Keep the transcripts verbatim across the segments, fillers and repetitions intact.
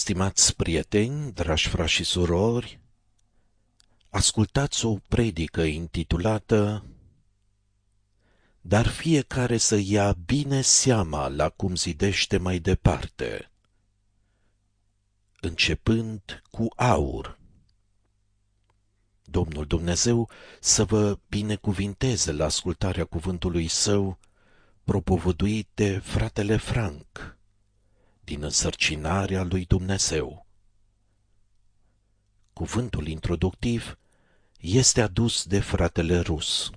Stimați prieteni, dragi frați și surori, ascultați o predică intitulată Dar fiecare să ia bine seama la cum zidește mai departe, începând cu aur. Domnul Dumnezeu să vă binecuvinteze la ascultarea cuvântului Său, propovăduit de fratele Frank, din însărcinarea lui Dumnezeu. Cuvântul introductiv este adus de fratele Rus.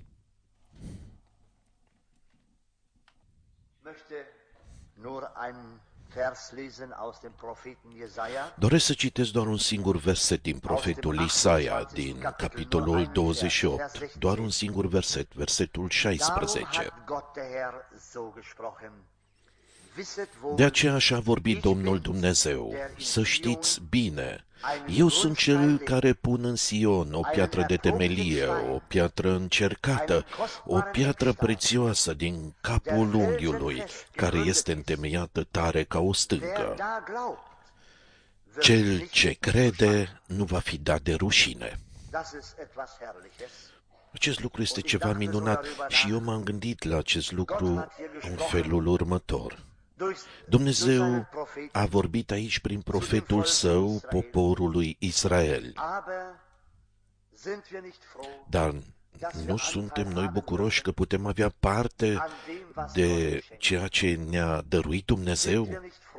Doresc să citesc doar un singur verset din profetul Isaia, din capitolul douăzeci și opt, doar un singur verset, versetul șaisprezece. De aceea așa a vorbit Domnul Dumnezeu, să știți bine, eu sunt cel care pun în Sion o piatră de temelie, o piatră încercată, o piatră prețioasă din capul unghiului, care este întemeiată tare ca o stâncă. Cel ce crede nu va fi dat de rușine. Acest lucru este ceva minunat și eu m-am gândit la acest lucru în felul următor. Dumnezeu a vorbit aici prin profetul Său poporului Israel. Dar nu suntem noi bucuroși că putem avea parte de ceea ce ne-a dăruit Dumnezeu?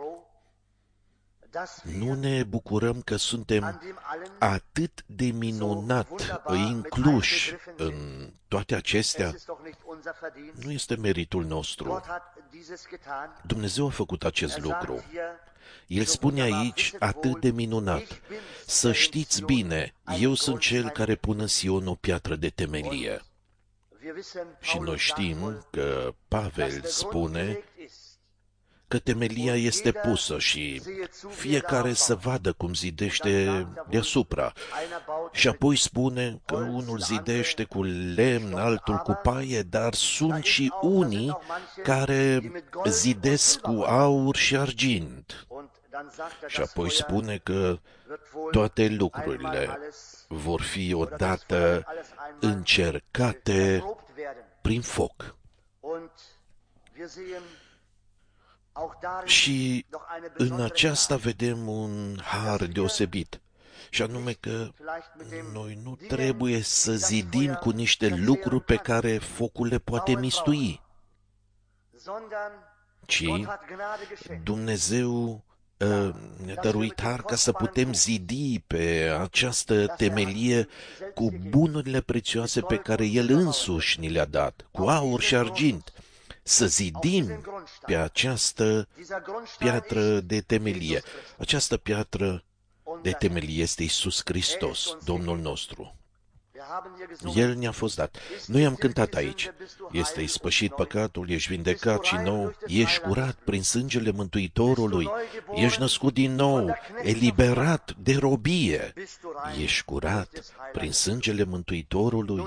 Nu ne bucurăm că suntem atât de minunat incluși în toate acestea? Nu este meritul nostru. Dumnezeu a făcut acest lucru. El spune aici atât de minunat, să știți bine, eu sunt cel care pun în Sion o piatră de temelie. Și noi știm că Pavel spune că temelia este pusă și fiecare să vadă cum zidește deasupra. Și apoi spune că unul zidește cu lemn, altul cu paie, dar sunt și unii care zidesc cu aur și argint. Și apoi spune că toate lucrurile vor fi odată încercate prin foc. Și în aceasta vedem un har deosebit, și anume că noi nu trebuie să zidim cu niște lucruri pe care focul le poate mistui, ci Dumnezeu ne-a dăruit har ca să putem zidi pe această temelie cu bunurile prețioase pe care El însuși ni le-a dat, cu aur și argint. Să zidim pe această piatră de temelie. Această piatră de temelie este Iisus Hristos, Domnul nostru. El ne-a fost dat. Noi am cântat aici. Este ispășit păcatul, ești vindecat și nou, ești curat prin sângele Mântuitorului, ești născut din nou, eliberat de robie, ești curat prin sângele Mântuitorului.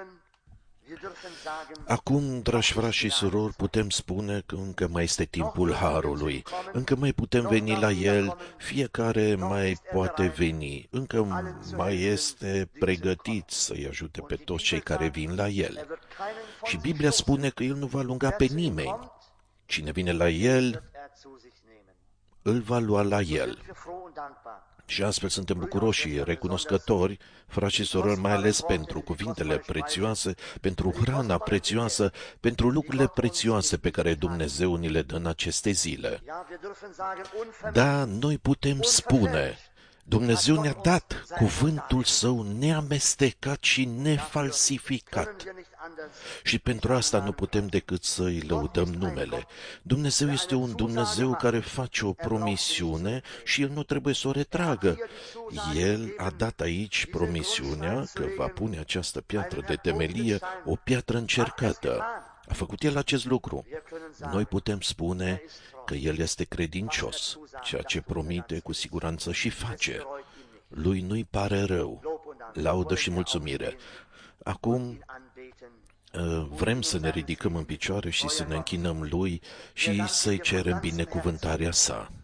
Acum, dragi frați și surori, putem spune că încă mai este timpul harului, încă mai putem veni la el, fiecare mai poate veni, încă mai este pregătit să-i ajute pe toți cei care vin la el. Și Biblia spune că el nu va lunga pe nimeni. Cine vine la el, îl va lua la el. Și astfel suntem bucuroși și recunoscători, frați și surori, mai ales pentru cuvintele prețioase, pentru hrana prețioasă, pentru lucrurile prețioase pe care Dumnezeu ni le dă în aceste zile. Da, noi putem spune, Dumnezeu ne-a dat cuvântul Său neamestecat și nefalsificat. Și pentru asta nu putem decât să-i lăudăm numele. Dumnezeu este un Dumnezeu care face o promisiune și El nu trebuie să o retragă. El a dat aici promisiunea că va pune această piatră de temelie, o piatră încercată. A făcut El acest lucru. Noi putem spune că El este credincios, ceea ce promite cu siguranță și face. Lui nu-i pare rău. Laudă și mulțumire. Acum vrem să ne ridicăm în picioare și să ne închinăm Lui și să-i cerem binecuvântarea Sa.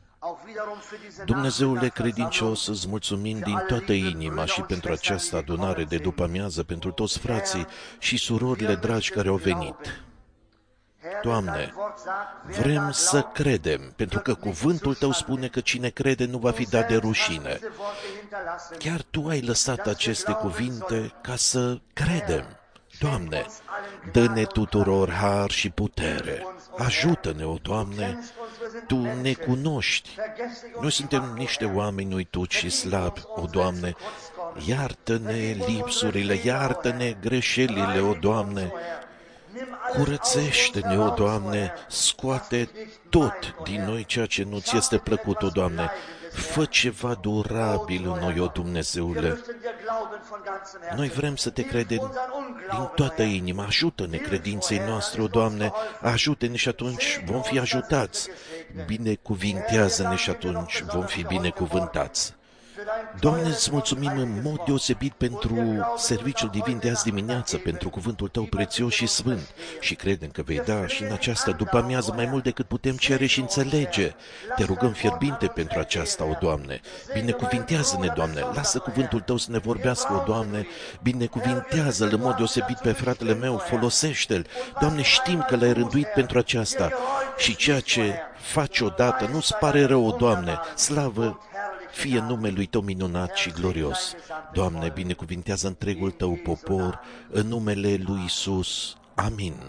Dumnezeule credincios, îți mulțumim din toată inima și pentru această adunare de după-amiază, pentru toți frații și surorile dragi care au venit. Doamne, vrem să credem, pentru că cuvântul Tău spune că cine crede nu va fi dat de rușine. Chiar Tu ai lăsat aceste cuvinte ca să credem. Doamne, dă-ne tuturor har și putere. Ajută-ne, o Doamne, Tu ne cunoști. Noi suntem niște oameni uituți și slabi, o Doamne. Iartă-ne lipsurile, iartă-ne greșelile, o Doamne. Curățește-ne, o Doamne, scoate tot din noi ceea ce nu-ți este plăcut, o Doamne. Fă ceva durabil în noi, o Dumnezeule. Noi vrem să Te credem din toată inima. Ajută-ne credinței noastre, o Doamne, ajută-ne și atunci vom fi ajutați. Binecuvintează-ne și atunci vom fi binecuvântați. Doamne, îți mulțumim în mod deosebit pentru serviciul divin de azi dimineață, pentru cuvântul Tău prețios și sfânt și credem că vei da și în această după-amiază mai mult decât putem cere și înțelege. Te rugăm fierbinte pentru aceasta, o Doamne. Binecuvintează-ne, Doamne, lasă cuvântul Tău să ne vorbească, o Doamne, binecuvintează-L în mod deosebit pe fratele meu, folosește-L. Doamne, știm că L-ai rânduit pentru aceasta și ceea ce faci odată nu-ți pare rău, o Doamne, slavă fie numele Tău minunat și glorios. Doamne, binecuvintează întregul Tău popor, în numele lui Iisus. Amin.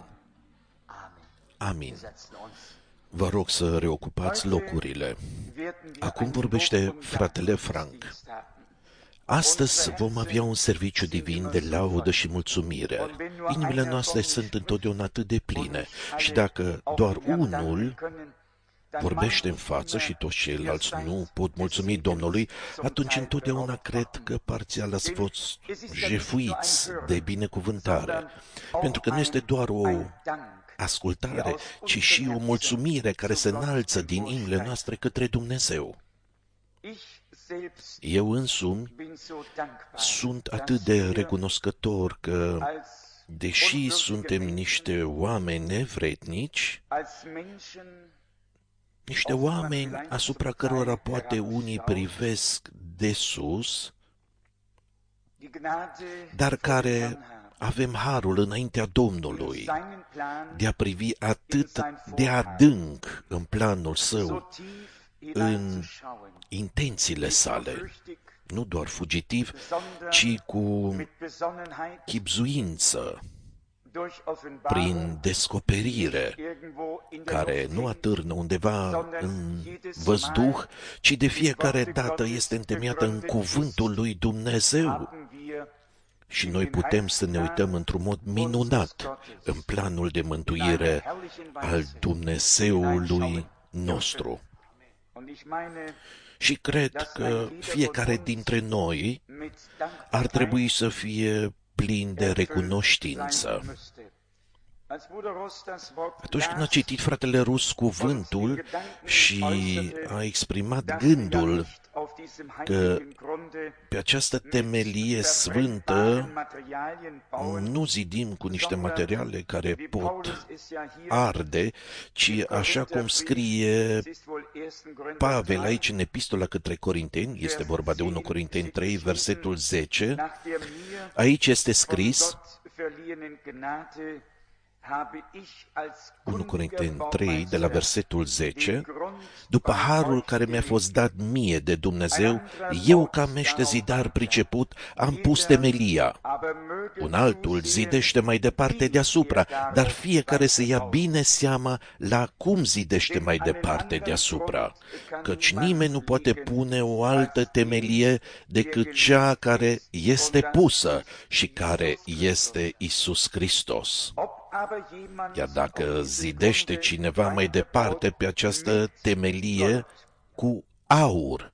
Amin. Vă rog să reocupați locurile. Acum vorbește fratele Frank. Astăzi vom avea un serviciu divin de laudă și mulțumire. Inimile noastre sunt întotdeauna atât de pline și dacă doar unul vorbește în față și toți ceilalți nu pot mulțumi Domnului, atunci întotdeauna cred că parțial ați fost jefuiți de binecuvântare. Pentru că nu este doar o ascultare, ci și o mulțumire care se înalță din inimile noastre către Dumnezeu. Eu însumi sunt atât de recunoscător că, deși suntem niște oameni nevrednici, niște oameni asupra cărora poate unii privesc de sus, dar care avem harul înaintea Domnului de a privi atât de adânc în planul Său, în intențiile sale, nu doar fugitiv, ci cu chibzuință, prin descoperire, care nu atârnă undeva în văzduh, ci de fiecare dată este întemeiată în cuvântul lui Dumnezeu. Și noi putem să ne uităm într-un mod minunat în planul de mântuire al Dumnezeului nostru. Și cred că fiecare dintre noi ar trebui să fie plin de recunoștință. Atunci când a citit fratele Rus cuvântul și a exprimat gândul că pe această temelie sfântă nu zidim cu niște materiale care pot arde, ci așa cum scrie Pavel aici în epistola către Corinteni, este vorba de unu Corinteni trei, versetul zece, aici este scris, unu Corinteni trei, de la versetul zece, după harul care mi-a fost dat mie de Dumnezeu, eu ca mește zidar priceput am pus temelia. Un altul zidește mai departe deasupra, dar fiecare să ia bine seama la cum zidește mai departe deasupra, căci nimeni nu poate pune o altă temelie decât cea care este pusă și care este Iisus Hristos. Iar dacă zidește cineva mai departe pe această temelie cu aur,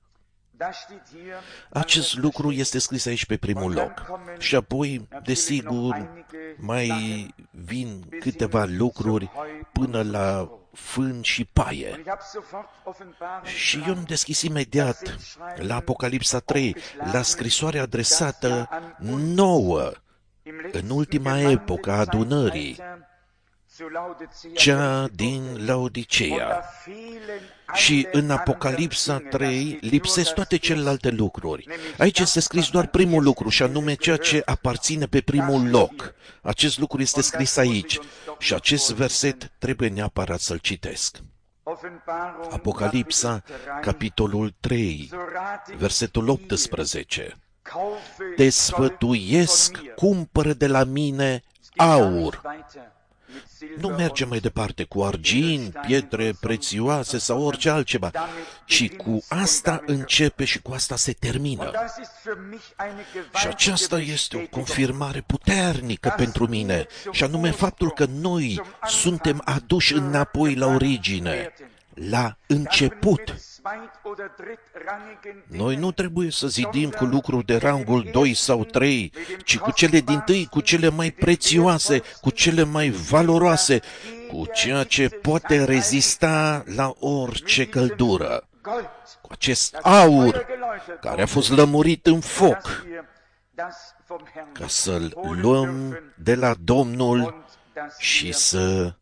acest lucru este scris aici pe primul loc. Și apoi, desigur, mai vin câteva lucruri până la fân și paie. Și eu îmi deschis imediat la Apocalipsa trei, la scrisoarea adresată nouă, în ultima epocă a adunării, cea din Laodiceea. Și în Apocalipsa trei lipsesc toate celelalte lucruri. Aici este scris doar primul lucru, și anume ceea ce aparține pe primul loc. Acest lucru este scris aici și acest verset trebuie neapărat să-l citesc. Apocalipsa, capitolul trei, versetul optsprezece. Te sfătuiesc, cumpără de la mine aur. Nu merge mai departe cu argint, pietre prețioase sau orice altceva, ci cu asta începe și cu asta se termină. Și aceasta este o confirmare puternică pentru mine, și anume faptul că noi suntem aduși înapoi la origine, la început. Noi nu trebuie să zidim cu lucruri de rangul doi sau trei, ci cu cele dintâi, cu cele mai prețioase, cu cele mai valoroase, cu ceea ce poate rezista la orice căldură. Cu acest aur care a fost lămurit în foc, ca să-l luăm de la Domnul și să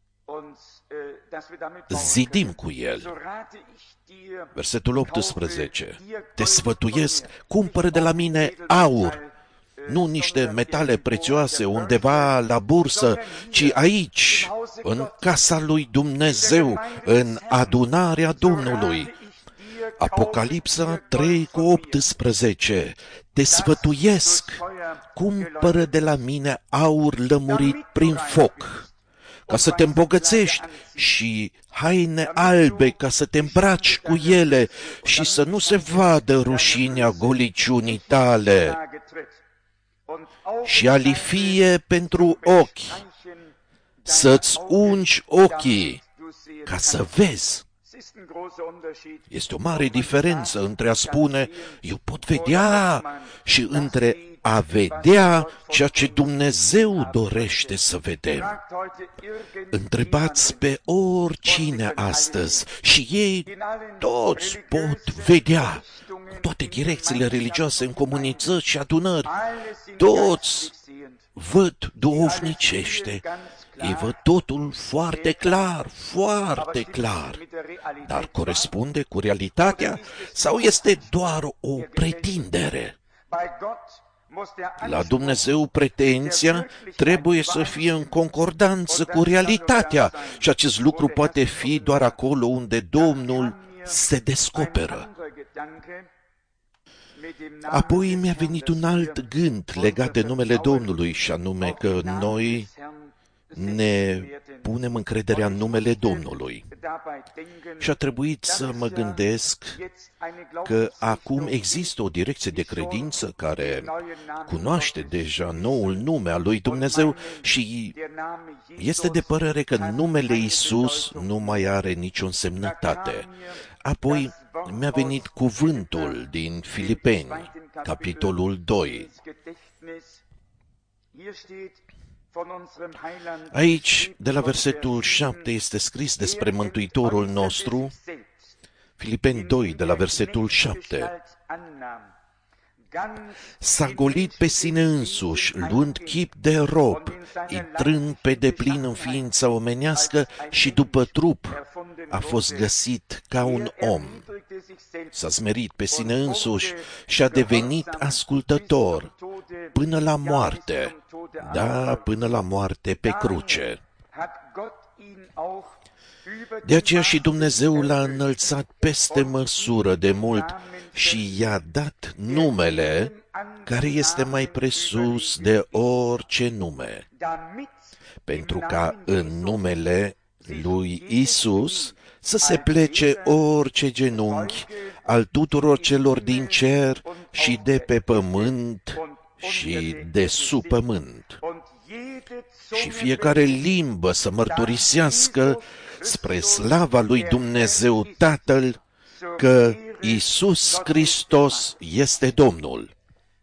zidim cu el. Versetul optsprezece. Te sfătuiesc, cumpără de la mine aur, nu niște metale prețioase undeva la bursă, ci aici, în casa lui Dumnezeu, în adunarea Domnului. Apocalipsa trei cu optsprezece. Te sfătuiesc, cumpără de la mine aur lămurit prin foc, ca să te îmbogățești, și haine albe ca să te îmbraci cu ele și să nu se vadă rușinea goliciunii tale, și alifie pentru ochi, să-ți ungi ochii ca să vezi. Este o mare diferență între a spune, eu pot vedea, și între a vedea ceea ce Dumnezeu dorește să vedem. Întrebați pe oricine astăzi și ei toți pot vedea. În toate direcțiile religioase, în comunități și adunări, toți văd duhovnicește. Ei văd totul foarte clar, foarte clar. Dar corespunde cu realitatea sau este doar o pretindere? La Dumnezeu pretenția trebuie să fie în concordanță cu realitatea, și acest lucru poate fi doar acolo unde Domnul se descoperă. Apoi mi-a venit un alt gând legat de numele Domnului, și anume că noi ne punem încrederea în numele Domnului. Și a trebuit să mă gândesc că acum există o direcție de credință care cunoaște deja noul nume al lui Dumnezeu și este de părere că numele Iisus nu mai are nicio însemnătate. Apoi mi-a venit cuvântul din Filipeni, capitolul doi. Aici, de la versetul șapte, este scris despre Mântuitorul nostru, Filipeni doi, de la versetul șapte. S-a golit pe sine însuși, luând chip de rob, intrând pe deplin în ființa omenească și după trup a fost găsit ca un om. S-a smerit pe sine însuși și a devenit ascultător până la moarte, da, până la moarte pe cruce. De aceea și Dumnezeu l-a înălțat peste măsură de mult și i-a dat numele care este mai presus de orice nume, pentru ca în numele lui Isus să se plece orice genunchi al tuturor celor din cer și de pe pământ și de sub pământ, și fiecare limbă să mărturisească spre slava lui Dumnezeu Tatăl că Iisus Hristos este Domnul.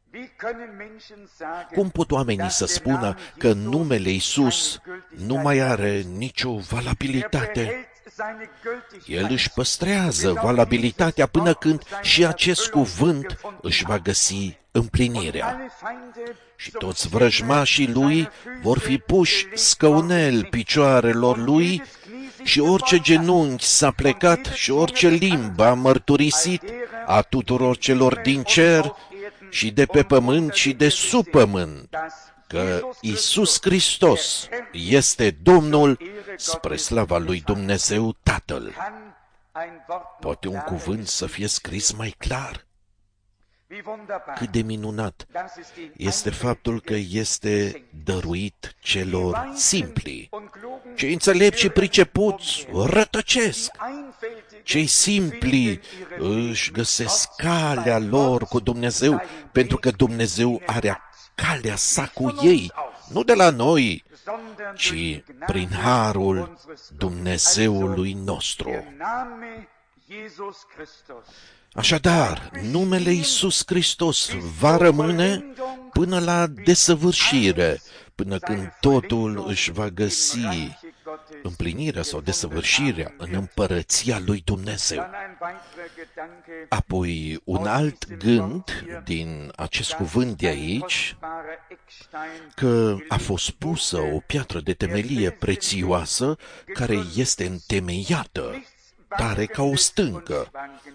Cum pot oamenii să spună că numele Iisus nu mai are nicio valabilitate? El își păstrează valabilitatea până când și acest cuvânt își va găsi împlinirea. Și toți vrăjmașii lui vor fi puși scăunel picioarelor lui și orice genunchi s-a plecat și orice limbă a mărturisit a tuturor celor din cer și de pe pământ și de sub pământ, că Iisus Hristos este Domnul spre slava lui Dumnezeu Tatăl. Poate un cuvânt să fie scris mai clar? Cât de minunat este faptul că este dăruit celor simpli. Cei înțelepți și pricepuți rătăcesc. Cei simpli își găsesc calea lor cu Dumnezeu, pentru că Dumnezeu are calea sa cu ei, nu de la noi, ci prin harul Dumnezeului nostru. Așadar, numele Iisus Hristos va rămâne până la desăvârșire, până când totul își va găsi împlinirea sau desăvârșirea în împărăția lui Dumnezeu. Apoi, un alt gând din acest cuvânt de aici, că a fost pusă o piatră de temelie prețioasă care este întemeiată, tare ca o stâncă.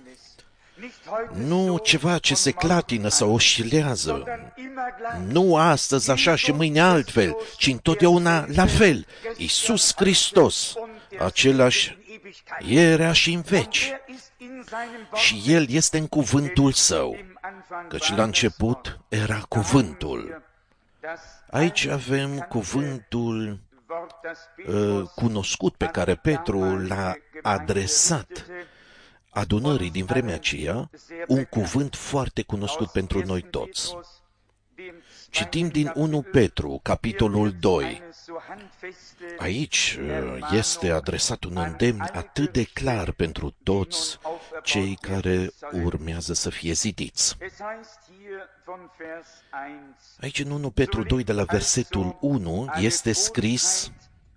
Nu ceva ce se clatină sau oscilează. Nu astăzi așa și mâine altfel, ci întotdeauna la fel. Iisus Hristos, același ierea și în veci. Și El este în cuvântul Său, căci la început era cuvântul. Aici avem cuvântul uh, cunoscut pe care Petru l-a adresat adunării din vremea aceea, un cuvânt foarte cunoscut pentru noi toți. Citim din întâi Petru, capitolul doi. Aici este adresat un îndemn atât de clar pentru toți cei care urmează să fie zidiți. Aici în întâi Petru doi, de la versetul unu, este scris: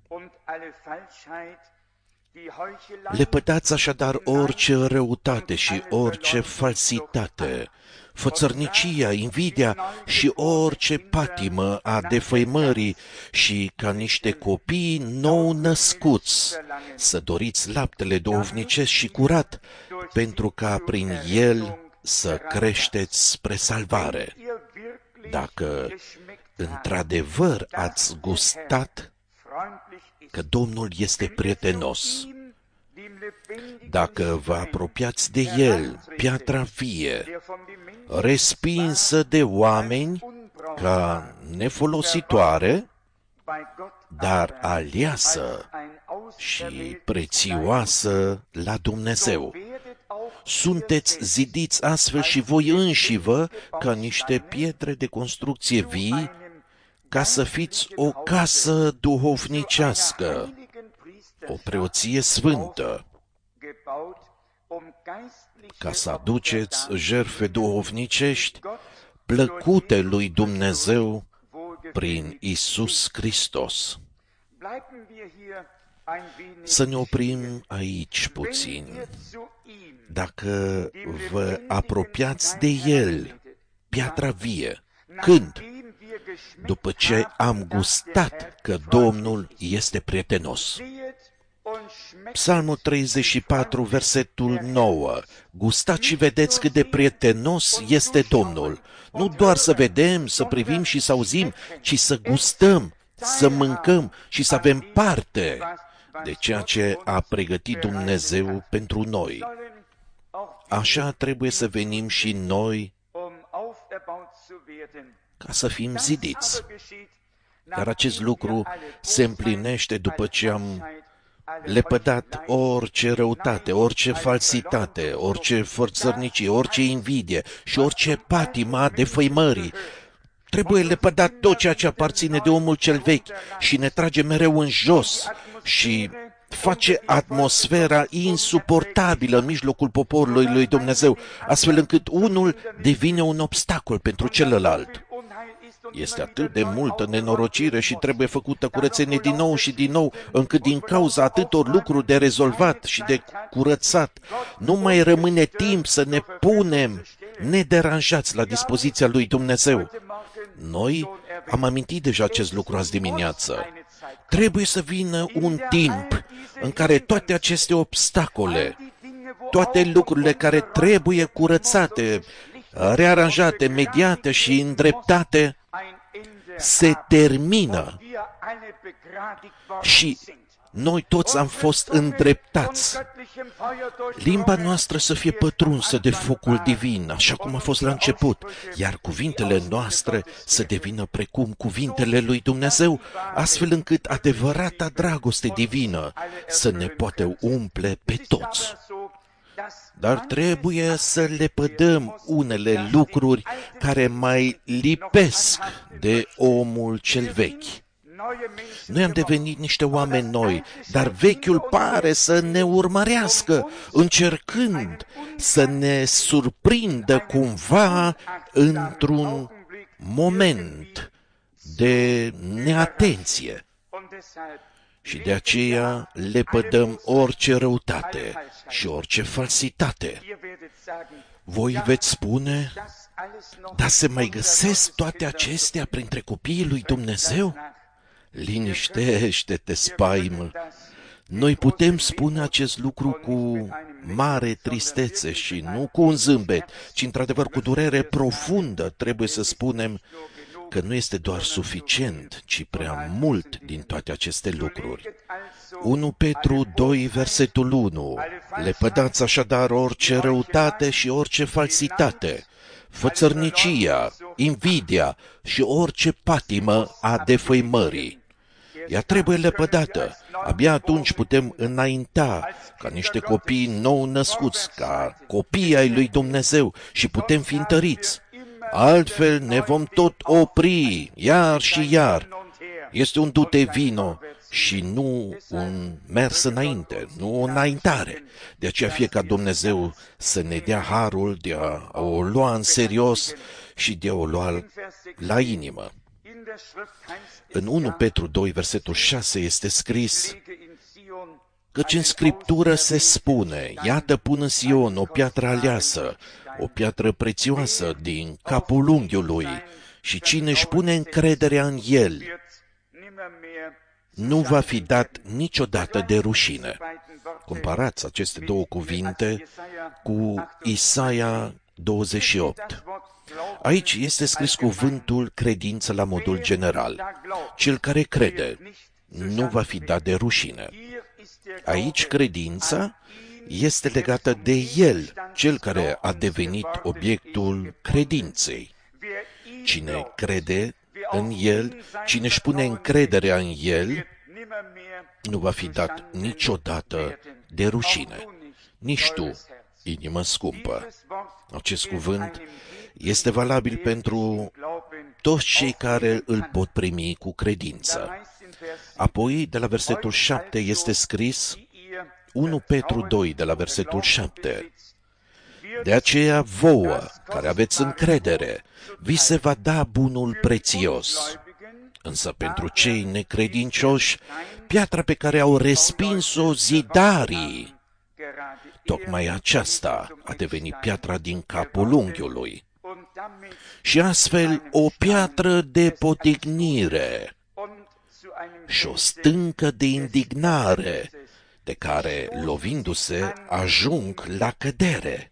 lepădați așadar orice răutate și orice falsitate, fățărnicia, invidia și orice patimă a defăimării și ca niște copii nou născuți să doriți laptele duhovnicesc și curat, pentru ca prin el să creșteți spre salvare. Dacă într-adevăr ați gustat că Domnul este prietenos, dacă vă apropiați de El, piatra vie, respinsă de oameni ca nefolositoare, dar aleasă și prețioasă la Dumnezeu. Sunteți zidiți astfel și voi înșivă ca niște pietre de construcție vii, ca să fiți o casă duhovnicească, o preoție sfântă, ca să aduceți jertfe duhovnicești plăcute lui Dumnezeu prin Iisus Hristos. Să ne oprim aici puțin. Dacă vă apropiați de El, piatra vie, când? După ce am gustat că Domnul este prietenos. Psalmul treizeci și patru, versetul nouă. Gustați și vedeți cât de prietenos este Domnul. Nu doar să vedem, să privim și să auzim, ci să gustăm, să mâncăm și să avem parte de ceea ce a pregătit Dumnezeu pentru noi. Așa trebuie să venim și noi ca să fim zidiți. Iar acest lucru se împlinește după ce am lepădat orice răutate, orice falsitate, orice fărțărnicie, orice invidie și orice patima defăimării. Trebuie lepădat tot ceea ce aparține de omul cel vechi și ne trage mereu în jos și face atmosfera insuportabilă în mijlocul poporului lui Dumnezeu, astfel încât unul devine un obstacol pentru celălalt. Este atât de multă nenorocire și trebuie făcută curățenie din nou și din nou, încât din cauza atâtor lucruri de rezolvat și de curățat, nu mai rămâne timp să ne punem nederanjați la dispoziția lui Dumnezeu. Noi am amintit deja acest lucru azi dimineață. Trebuie să vină un timp în care toate aceste obstacole, toate lucrurile care trebuie curățate, rearanjate, mediate și îndreptate, se termină și noi toți am fost îndreptați. Limba noastră să fie pătrunsă de focul divin, așa cum a fost la început, iar cuvintele noastre să devină precum cuvintele lui Dumnezeu, astfel încât adevărata dragoste divină să ne poată umple pe toți. Dar trebuie să lepădăm unele lucruri care mai lipesc de omul cel vechi. Noi am devenit niște oameni noi, dar vechiul pare să ne urmărească, încercând să ne surprindă cumva într-un moment de neatenție. Și de aceea lepădăm orice răutate și orice falsitate. Voi veți spune, dar se mai găsesc toate acestea printre copiii lui Dumnezeu? Liniștește-te, spaimă! Noi putem spune acest lucru cu mare tristețe și nu cu un zâmbet, ci într-adevăr cu durere profundă trebuie să spunem că nu este doar suficient, ci prea mult din toate aceste lucruri. unu Petru doi, versetul unu. Lepădați așadar orice răutate și orice falsitate, fățărnicia, invidia și orice patimă a defăimării. Ea trebuie lepădată. Abia atunci putem înainta ca niște copii nou născuți, ca copii ai lui Dumnezeu și putem fi întăriți. Altfel ne vom tot opri, iar și iar. Este un dute vino și nu un mers înainte, nu o înaintare. De aceea fie ca Dumnezeu să ne dea harul de a o lua în serios și de a o lua la inimă. În unu Petru doi, versetul șase este scris, căci în Scriptură se spune, iată pun în Sion o piatră aleasă, o piatră prețioasă din capul unghiului, și cine își pune încrederea în el, nu va fi dat niciodată de rușine. Comparați aceste două cuvinte cu Isaia douăzeci și opt. Aici este scris cuvântul credință la modul general. Cel care crede nu va fi dat de rușine. Aici credința este legată de el, cel care a devenit obiectul credinței. Cine crede în el, cine își pune încrederea în el, nu va fi dat niciodată de rușine. Nici tu, inimă scumpă. Acest cuvânt este valabil pentru toți cei care îl pot primi cu credință. Apoi, de la versetul șapte este scris, unu Petru doi, de la versetul șapte. De aceea vouă, care aveți încredere, vi se va da bunul prețios. Însă pentru cei necredincioși, piatra pe care au respins-o zidarii, tocmai aceasta a devenit piatra din capul unghiului. Și astfel o piatră de potignire și o stâncă de indignare, de care, lovindu-se, ajung la cădere.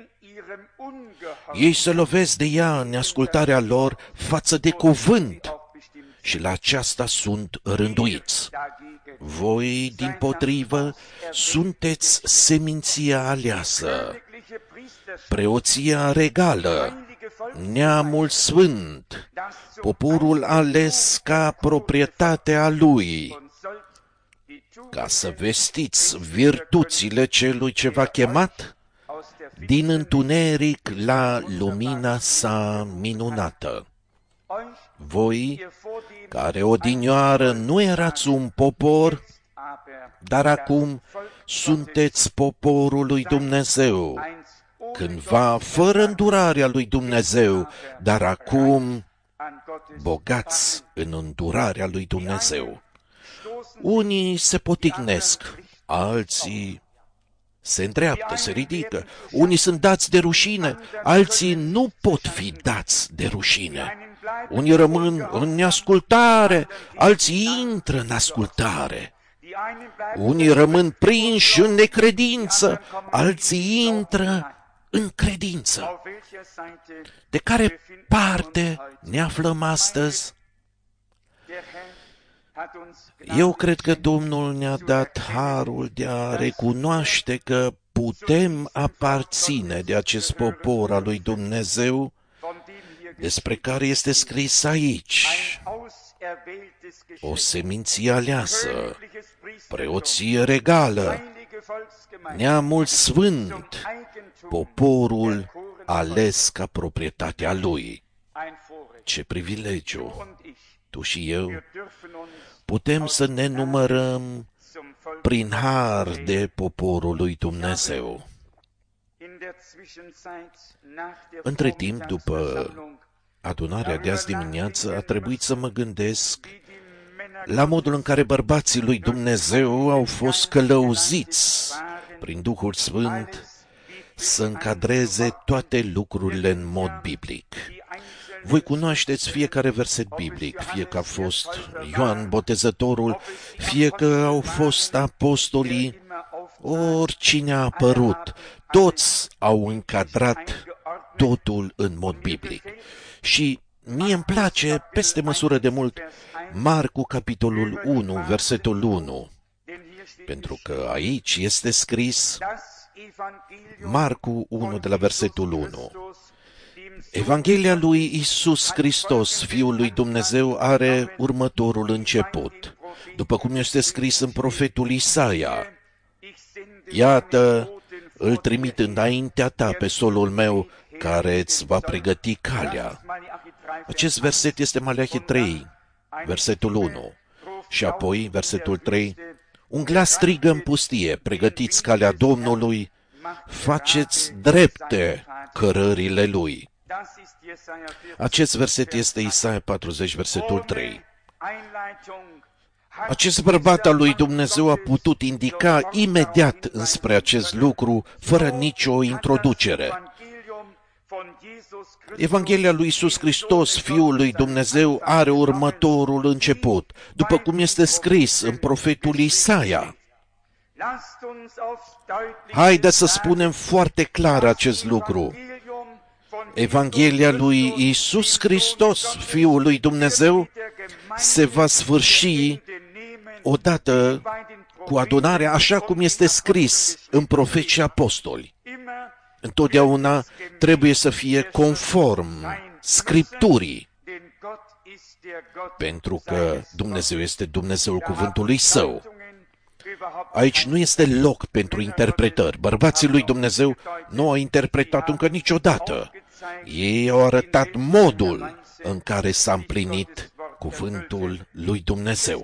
Ei se lovesc de ea în neascultarea lor față de cuvânt și la aceasta sunt rânduiți. Voi, dimpotrivă, sunteți seminția aleasă, preoția regală, neamul sfânt, poporul ales ca proprietatea lui, ca să vestiți virtuțile celui ce v-a chemat din întuneric la lumina sa minunată. Voi, care odinioară nu erați un popor, dar acum sunteți poporul lui Dumnezeu, cândva fără îndurarea lui Dumnezeu, dar acum bogați în îndurarea lui Dumnezeu. Unii se potignesc, alții se îndreaptă, se ridică. Unii sunt dați de rușine, alții nu pot fi dați de rușine. Unii rămân în neascultare, alții intră în ascultare. Unii rămân prinși în necredință, alții intră în credință. De care parte ne aflăm astăzi? Eu cred că Domnul ne-a dat harul de a recunoaște că putem aparține de acest popor al lui Dumnezeu, despre care este scris aici: o seminție aleasă, preoție regală, neamul sfânt, poporul ales ca proprietatea lui. Ce privilegiu! Tu și eu putem să ne numărăm prin har de poporul lui Dumnezeu. Între timp, după adunarea de azi dimineață, a trebuit să mă gândesc la modul în care bărbații lui Dumnezeu au fost călăuziți prin Duhul Sfânt să încadreze toate lucrurile în mod biblic. Voi cunoașteți fiecare verset biblic, fie că a fost Ioan Botezătorul, fie că au fost apostolii, oricine a apărut, toți au încadrat totul în mod biblic. Și mie îmi place peste măsură de mult Marcu, capitolul unu, versetul unu, pentru că aici este scris, Marcu unu, de la versetul unu, Evanghelia lui Iisus Hristos, Fiul lui Dumnezeu, are următorul început, după cum este scris în profetul Isaia: Iată, îl trimit înaintea ta pe solul meu, care îți va pregăti calea. Acest verset este Maleahi trei, versetul unu. Și apoi, versetul trei, un glas strigă în pustie: pregătiți calea Domnului, faceți drepte cărările lui. Acest verset este Isaia patruzeci, versetul trei. Acest bărbat al lui Dumnezeu a putut indica imediat înspre acest lucru, fără nicio introducere. Evanghelia lui Iisus Hristos, Fiul lui Dumnezeu, are următorul început, după cum este scris în profetul Isaia. Haideți să spunem foarte clar acest lucru. Evanghelia lui Iisus Hristos, Fiul lui Dumnezeu, se va sfârși odată cu adunarea, așa cum este scris în profeți și apostoli. Întotdeauna trebuie să fie conform Scripturii, pentru că Dumnezeu este Dumnezeul cuvântului Său. Aici nu este loc pentru interpretări. Bărbații lui Dumnezeu nu au interpretat încă niciodată. Ei au arătat modul în care s-a împlinit cuvântul lui Dumnezeu.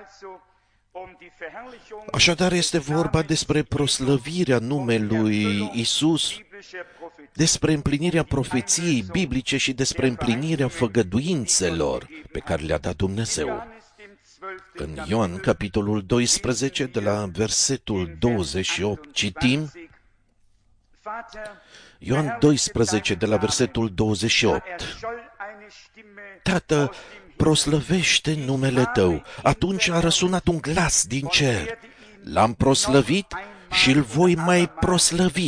Așadar, este vorba despre proslăvirea numelui Iisus, despre împlinirea profeției biblice și despre împlinirea făgăduințelor pe care le-a dat Dumnezeu. În Ioan, capitolul doisprezece, de la versetul douăzeci și opt, citim, Ioan doisprezece, de la versetul douăzeci și opt, Tată, proslăvește numele Tău. Atunci a răsunat un glas din cer. L-am proslăvit și îl voi mai proslăvi.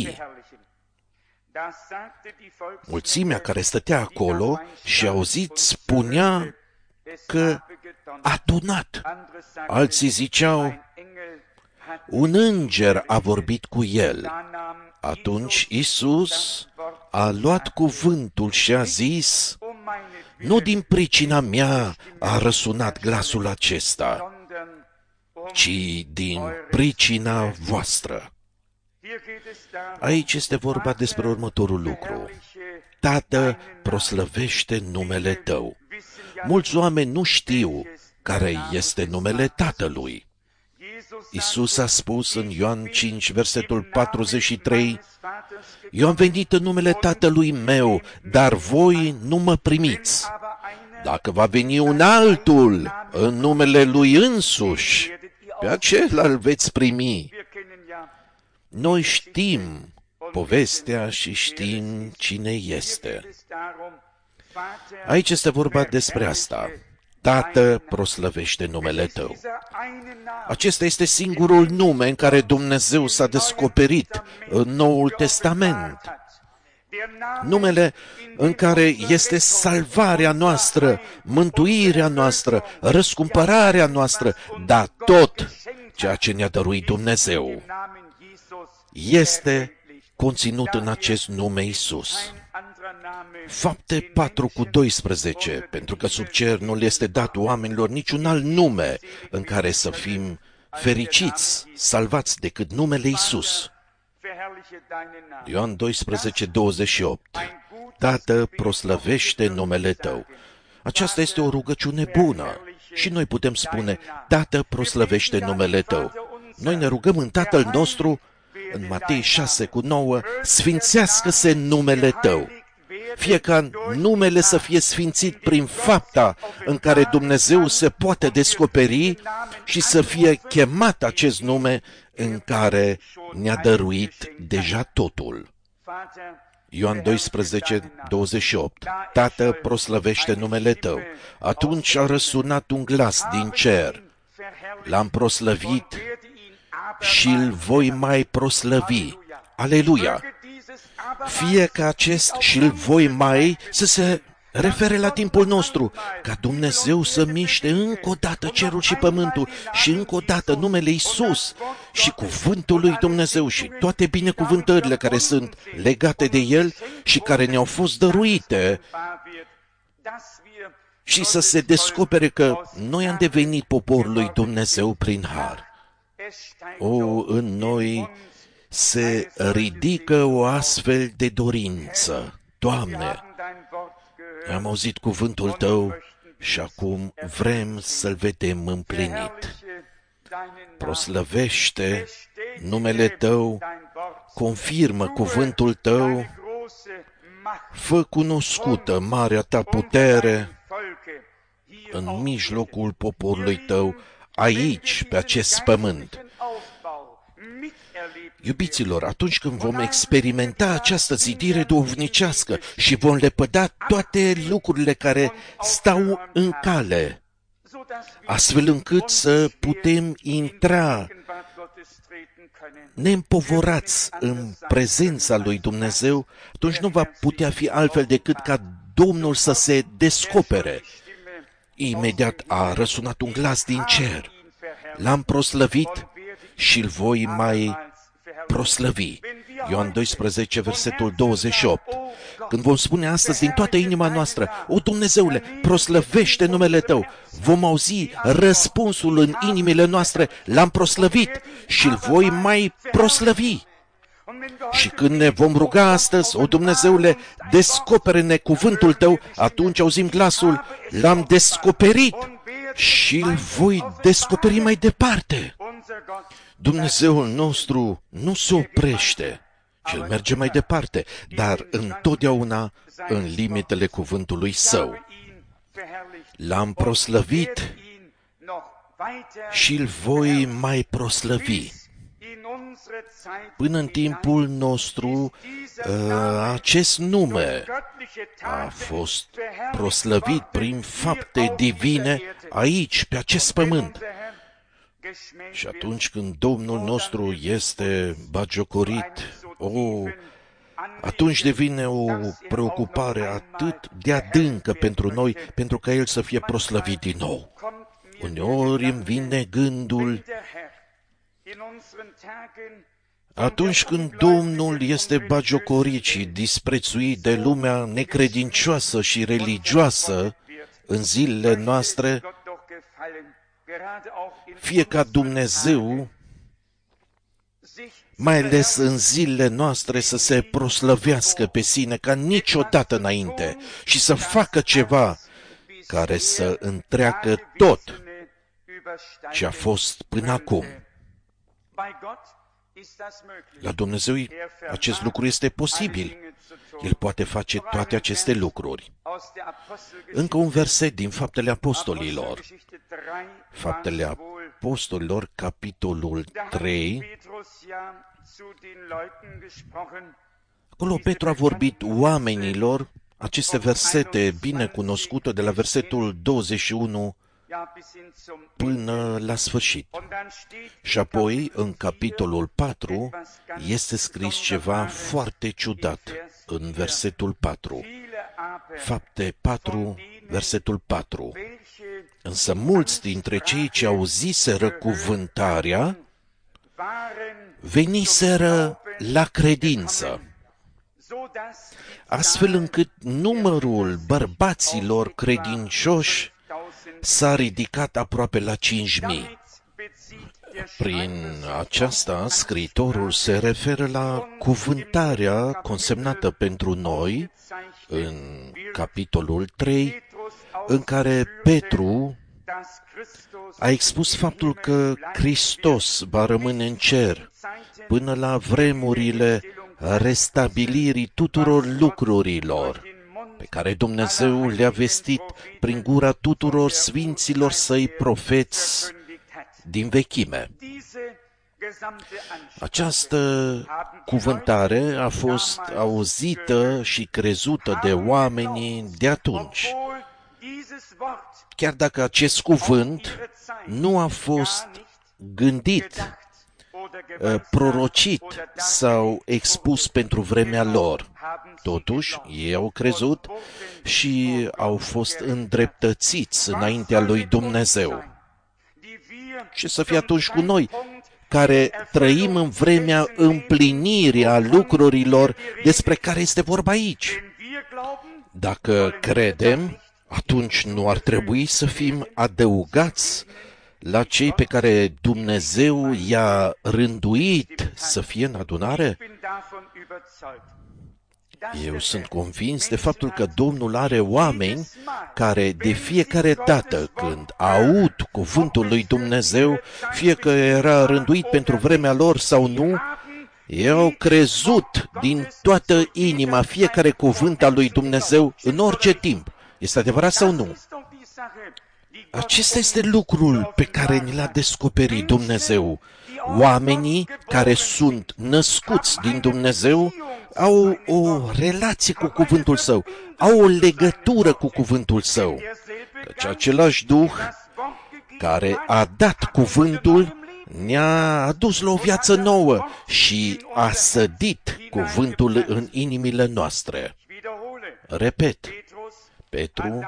Mulțimea care stătea acolo și auzit spunea că a tunat. Alții ziceau, un înger a vorbit cu el. Atunci Iisus a luat cuvântul și a zis, nu din pricina mea a răsunat glasul acesta, ci din pricina voastră. Aici este vorba despre următorul lucru. Tată, proslăvește numele Tău. Mulți oameni nu știu care este numele Tatălui. Iisus a spus în Ioan cinci, versetul patruzeci și trei, Eu am venit în numele Tatălui meu, dar voi nu mă primiți. Dacă va veni un altul în numele lui însuși, pe acela îl veți primi. Noi știm povestea și știm cine este. Aici este vorba despre asta. Tată, proslăvește numele Tău. Acesta este singurul nume în care Dumnezeu s-a descoperit în Noul Testament. Numele în care este salvarea noastră, mântuirea noastră, răscumpărarea noastră, dar tot ceea ce ne-a dăruit Dumnezeu este conținut în acest nume Iisus. Fapte patru cu doisprezece, pentru că sub cer nu le este dat oamenilor niciun alt nume în care să fim fericiți, salvați decât numele Iisus. Ioan doisprezece, douăzeci și opt. Tată, proslăvește numele Tău. Aceasta este o rugăciune bună și noi putem spune, Tată, proslăvește numele Tău. Noi ne rugăm în Tatăl nostru, în Matei șase cu nouă, sfințească-se numele Tău. Fie ca numele să fie sfințit prin fapta în care Dumnezeu se poate descoperi și să fie chemat acest nume în care ne-a dăruit deja totul. Ioan doisprezece, douăzeci și opt. Tată, proslăvește numele Tău. Atunci a răsunat un glas din cer. L-am proslăvit și îl voi mai proslăvi. Aleluia! Fie ca acest și îl voi mai să se refere la timpul nostru, ca Dumnezeu să miște încă o dată cerul și pământul și încă o dată numele Iisus și cuvântul lui Dumnezeu și toate binecuvântările care sunt legate de El și care ne-au fost dăruite și să se descopere că noi am devenit poporul lui Dumnezeu prin har. O, în noi se ridică o astfel de dorință. Doamne, am auzit cuvântul Tău și acum vrem să-L vedem împlinit. Proslăvește numele Tău, confirmă cuvântul Tău, fă cunoscută marea Ta putere în mijlocul poporului Tău, aici, pe acest pământ. Iubiților, atunci când vom experimenta această zidire duhovnicească și vom lepăda toate lucrurile care stau în cale, astfel încât să putem intra neîmpovorați în prezența lui Dumnezeu, atunci nu va putea fi altfel decât ca Domnul să se descopere. Imediat a răsunat un glas din cer. L-am proslăvit și îl voi mai proslăvi. Ioan doisprezece, versetul douăzeci și opt. Când vom spune astăzi din toată inima noastră, O Dumnezeule, proslăvește numele Tău, vom auzi răspunsul în inimile noastre, l-am proslăvit și îl voi mai proslăvi. Și când ne vom ruga astăzi, O Dumnezeule, descopere-ne cuvântul Tău, atunci auzim glasul, l-am descoperit și îl voi descoperi mai departe. Dumnezeul nostru nu se oprește, ci El merge mai departe, dar întotdeauna în limitele cuvântului Său. L-am proslăvit și îl voi mai proslăvi. Până în timpul nostru, acest nume a fost proslăvit prin fapte divine aici, pe acest pământ. Și atunci când Domnul nostru este bagiocorit, o, atunci devine o preocupare atât de adâncă pentru noi, pentru ca El să fie proslăvit din nou. Uneori îmi vine gândul, atunci când Domnul este bagiocorit și disprețuit de lumea necredincioasă și religioasă în zilele noastre, fie ca Dumnezeu, mai ales în zilele noastre, să se proslăvească pe sine ca niciodată înainte și să facă ceva care să întreacă tot ce a fost până acum. La Dumnezeu acest lucru este posibil. El poate face toate aceste lucruri. Încă un verset din Faptele Apostolilor. Faptele Apostolilor, capitolul trei, acolo Petru a vorbit oamenilor aceste versete bine cunoscute de la versetul douăzeci și unu până la sfârșit. Și apoi, în capitolul patru, este scris ceva foarte ciudat în versetul patru. Fapte patru, versetul patru. Însă mulți dintre cei ce auziseră cuvântarea veniseră la credință, astfel încât numărul bărbaților credincioși s-a ridicat aproape la cinci mii. Prin aceasta, scriitorul se referă la cuvântarea consemnată pentru noi în capitolul trei, în care Petru a expus faptul că Hristos va rămâne în cer până la vremurile restabilirii tuturor lucrurilor pe care Dumnezeu le-a vestit prin gura tuturor sfinților săi profeți din vechime. Această cuvântare a fost auzită și crezută de oamenii de atunci, chiar dacă acest cuvânt nu a fost gândit, prorocit sau expus pentru vremea lor. Totuși, ei au crezut și au fost îndreptățiți înaintea lui Dumnezeu. Ce să fie atunci cu noi, care trăim în vremea împlinirii a lucrurilor despre care este vorba aici? Dacă credem, atunci nu ar trebui să fim adăugați la cei pe care Dumnezeu i-a rânduit să fie în adunare? Eu sunt convins de faptul că Domnul are oameni care de fiecare dată când aud cuvântul lui Dumnezeu, fie că era rânduit pentru vremea lor sau nu, ei au crezut din toată inima fiecare cuvânt al lui Dumnezeu în orice timp. Este adevărat sau nu? Acesta este lucrul pe care ni l-a descoperit Dumnezeu. Oamenii care sunt născuți din Dumnezeu au o relație cu cuvântul Său, au o legătură cu cuvântul Său. Căci același Duh care a dat cuvântul ne-a adus la o viață nouă și a sădit cuvântul în inimile noastre. Repet, Petru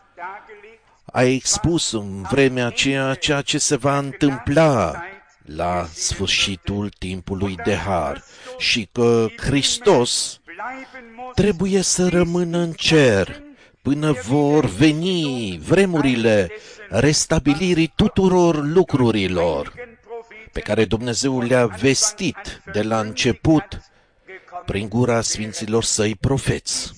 a expus în vremea aceea ceea ce se va întâmpla la sfârșitul timpului de har și că Hristos trebuie să rămână în cer până vor veni vremurile restabilirii tuturor lucrurilor pe care Dumnezeu le-a vestit de la început prin gura sfinților săi profeți.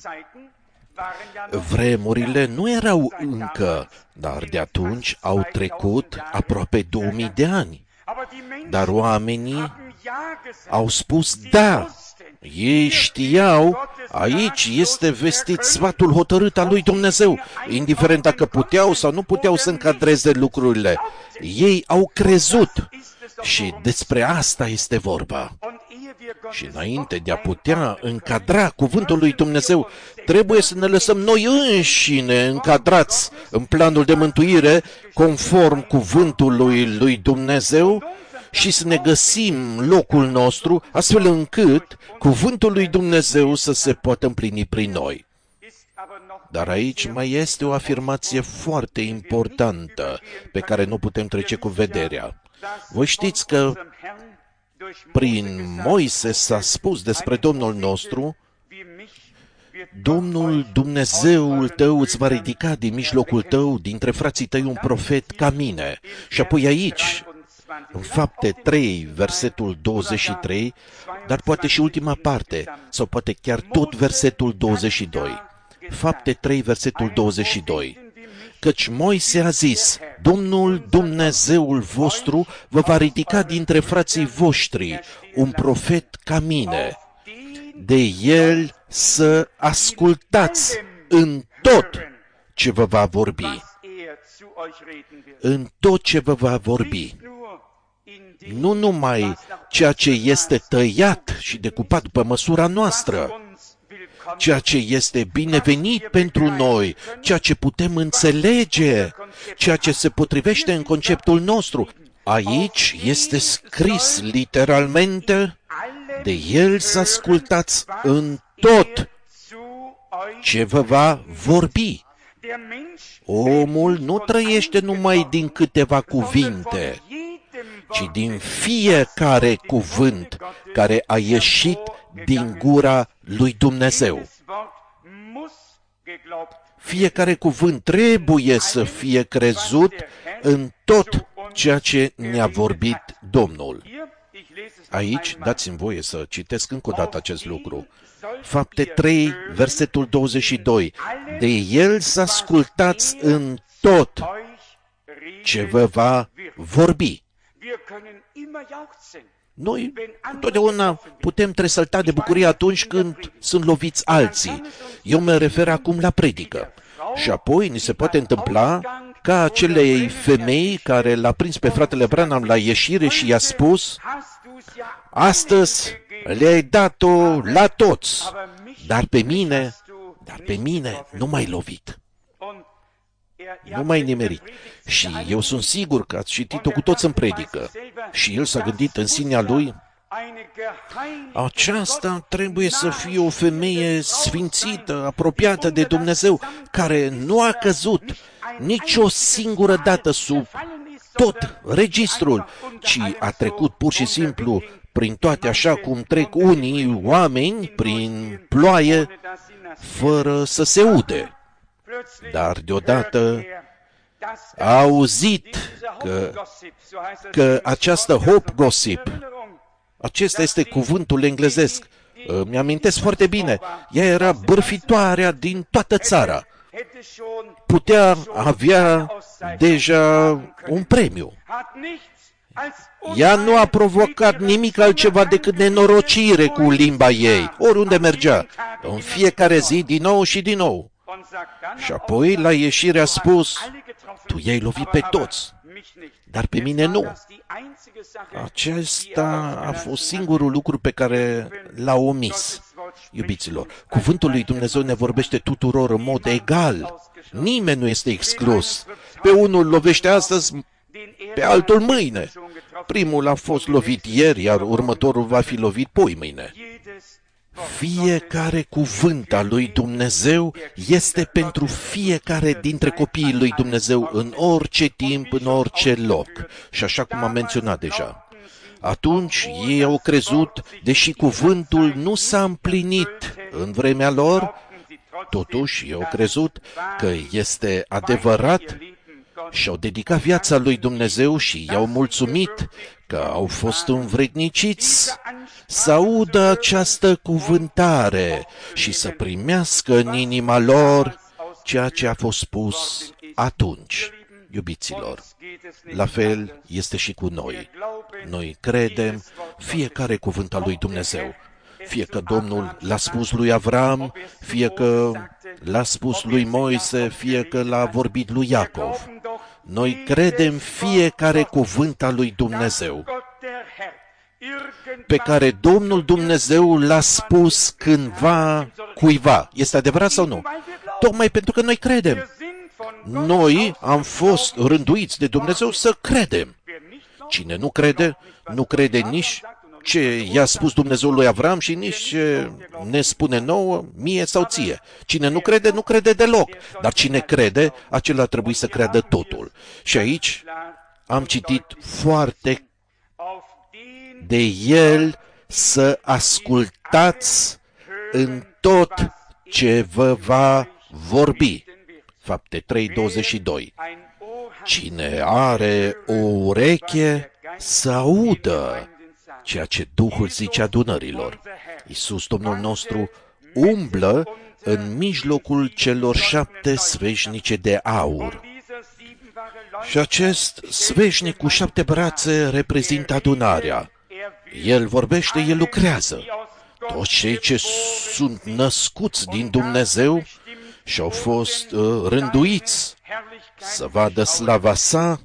Vremurile nu erau încă, dar de atunci au trecut aproape două mii de ani. Dar oamenii au spus da. Ei știau, aici este vestit sfatul hotărât al lui Dumnezeu, indiferent dacă puteau sau nu puteau să încadreze lucrurile. Ei au crezut și despre asta este vorba. Și înainte de a putea încadra cuvântul lui Dumnezeu, trebuie să ne lăsăm noi înșine încadrați în planul de mântuire conform cuvântului lui Dumnezeu și să ne găsim locul nostru astfel încât cuvântul lui Dumnezeu să se poată împlini prin noi. Dar aici mai este o afirmație foarte importantă pe care nu putem trece cu vederea. Voi știți că prin Moise s-a spus despre Domnul nostru: Domnul Dumnezeul tău îți va ridica din mijlocul tău, dintre frații tăi, un profet ca mine. Și apoi aici, în Fapte trei, versetul douăzeci și trei, dar poate și ultima parte, sau poate chiar tot versetul douăzeci și doi. Fapte trei, versetul douăzeci și doi. Căci Moise a zis: Domnul Dumnezeul vostru vă va ridica dintre frații voștri un profet ca mine, de el să ascultați în tot ce vă va vorbi. în tot ce vă va vorbi. Nu numai ceea ce este tăiat și decupat după măsura noastră, ceea ce este binevenit pentru noi, ceea ce putem înțelege, ceea ce se potrivește în conceptul nostru. Aici este scris literalmente, de El să ascultați în tot ce vă va vorbi. Omul nu trăiește numai din câteva cuvinte, ci din fiecare cuvânt care a ieșit din gura lui Dumnezeu. Fiecare cuvânt trebuie să fie crezut în tot ceea ce ne-a vorbit Domnul. Aici, dați-mi voie să citesc încă o dată acest lucru. Fapte trei, versetul douăzeci și doi. De El să ascultați în tot ce vă va vorbi. Noi întotdeauna putem tresălta de bucurie atunci când sunt loviți alții. Eu mă refer acum la predică. Și apoi ni se poate întâmpla ca acelei femei care l-a prins pe fratele Branham la ieșire și i-a spus: astăzi le-ai dat-o la toți, dar pe mine, dar pe mine nu m-ai lovit. Nu m-ai nimerit. Și eu sunt sigur că ați citit-o cu toți în predică. Și el s-a gândit în sinea lui: aceasta trebuie să fie o femeie sfințită, apropiată de Dumnezeu, care nu a căzut nici o singură dată sub tot registrul, ci a trecut pur și simplu prin toate așa cum trec unii oameni prin ploaie, fără să se ude. Dar deodată a auzit că, că această hope gossip, acesta este cuvântul englezesc, îmi amintesc foarte bine, ea era bârfitoarea din toată țara. Putea avea deja un premiu. Ea nu a provocat nimic altceva decât nenorocire cu limba ei, oriunde mergea, în fiecare zi, din nou și din nou. Și apoi, la ieșire, a spus: tu i-ai lovit pe toți, dar pe mine nu. Acesta a fost singurul lucru pe care l-a omis. Iubiților, cuvântul lui Dumnezeu ne vorbește tuturor în mod egal. Nimeni nu este exclus. Pe unul lovește astăzi, pe altul mâine. Primul a fost lovit ieri, iar următorul va fi lovit poimâine. Fiecare cuvânt al lui Dumnezeu este pentru fiecare dintre copiii lui Dumnezeu în orice timp, în orice loc. Și așa cum am menționat deja. Atunci ei au crezut, deși cuvântul nu s-a împlinit în vremea lor, totuși ei au crezut că este adevărat și au dedicat viața lui Dumnezeu și i-au mulțumit că au fost învredniciți să audă această cuvântare și să primească în inima lor ceea ce a fost spus atunci. Iubiților, la fel este și cu noi. Noi credem fiecare cuvânt al lui Dumnezeu. Fie că Domnul l-a spus lui Avram, fie că l-a spus lui Moise, fie că l-a vorbit lui Iacov. Noi credem fiecare cuvânt al lui Dumnezeu, pe care Domnul Dumnezeu l-a spus cândva cuiva. Este adevărat sau nu? Tocmai pentru că noi credem. Noi am fost rânduiți de Dumnezeu să credem. Cine nu crede, nu crede nici ce i-a spus Dumnezeu lui Avram și nici ce ne spune nouă, mie sau ție. Cine nu crede, nu crede deloc. Dar cine crede, acela trebuie să creadă totul. Și aici am citit foarte de El să ascultați în tot ce vă va vorbi. Fapte trei, douăzeci și doi. Cine are o ureche să audă ceea ce Duhul zice adunărilor. Iisus, Domnul nostru, umblă în mijlocul celor șapte sfeșnice de aur. Și acest sfeșnic cu șapte brațe reprezintă adunarea. El vorbește, El lucrează. Toți cei ce sunt născuți din Dumnezeu și au fost uh, rânduiți să vadă slava sa,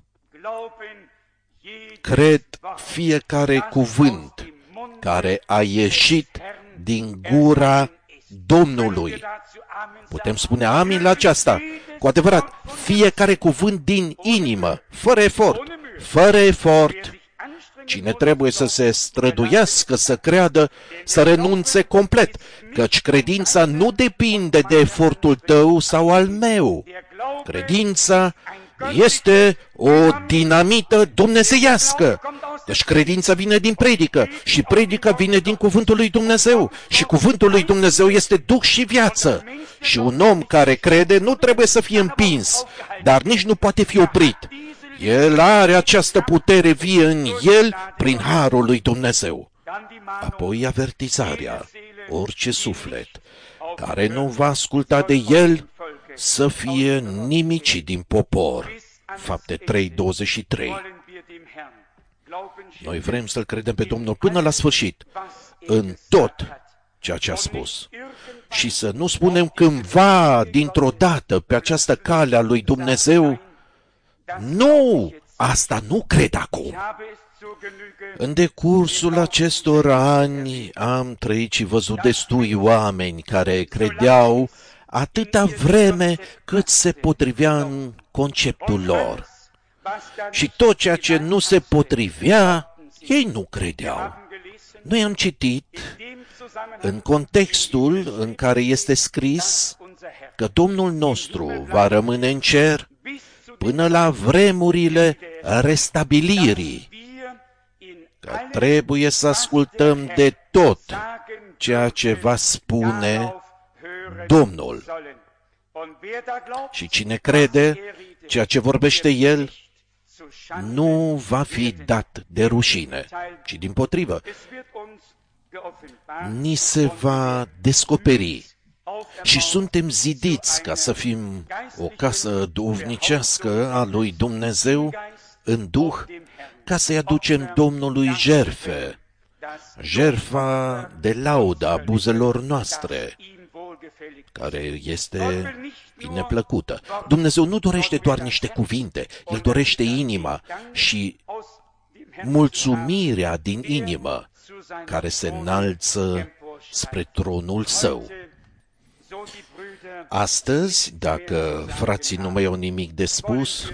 cred fiecare cuvânt care a ieșit din gura Domnului. Putem spune amin la aceasta. Cu adevărat, fiecare cuvânt din inimă, fără efort, fără efort. Cine trebuie să se străduiască, să creadă, să renunțe complet, căci credința nu depinde de efortul tău sau al meu. Credința este o dinamită dumnezeiască. Deci credința vine din predică și predica vine din cuvântul lui Dumnezeu. Și cuvântul lui Dumnezeu este duh și viață. Și un om care crede nu trebuie să fie împins, dar nici nu poate fi oprit. El are această putere vie în el prin harul lui Dumnezeu. Apoi avertizarea, orice suflet care nu va asculta de el să fie nimicit din popor. Fapte trei, douăzeci și trei. Noi vrem să-L credem pe Domnul până la sfârșit, în tot ceea ce a spus. Și să nu spunem cândva, dintr-o dată, pe această cale a lui Dumnezeu, nu, asta nu cred acum. În decursul acestor ani am trăit și văzut destui oameni care credeau atâta vreme cât se potrivea în conceptul lor. Și tot ceea ce nu se potrivea, ei nu credeau. Noi am citit în contextul în care este scris că Domnul nostru va rămâne în cer până la vremurile restabilirii, că trebuie să ascultăm de tot ceea ce va spune Domnul. Și cine crede ceea ce vorbește El, nu va fi dat de rușine, ci dimpotrivă, ni se va descoperi. Și suntem zidiți ca să fim o casă duhovnicească a lui Dumnezeu în Duh, ca să-i aducem Domnului jerfe, jerfa de laudă a buzelor noastre, care este neplăcută. Dumnezeu nu dorește doar niște cuvinte, El dorește inima și mulțumirea din inimă care se înalță spre tronul Său. Astăzi, dacă frații nu mai au nimic de spus,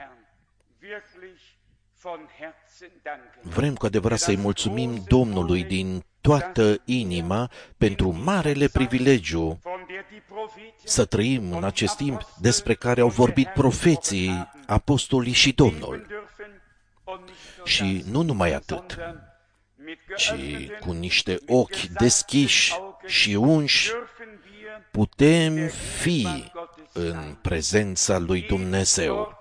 vrem cu adevărat să-i mulțumim Domnului din toată inima pentru marele privilegiu să trăim în acest timp despre care au vorbit profeții, apostolii și Domnul. Și nu numai atât, ci cu niște ochi deschiși și unși putem fi în prezența lui Dumnezeu.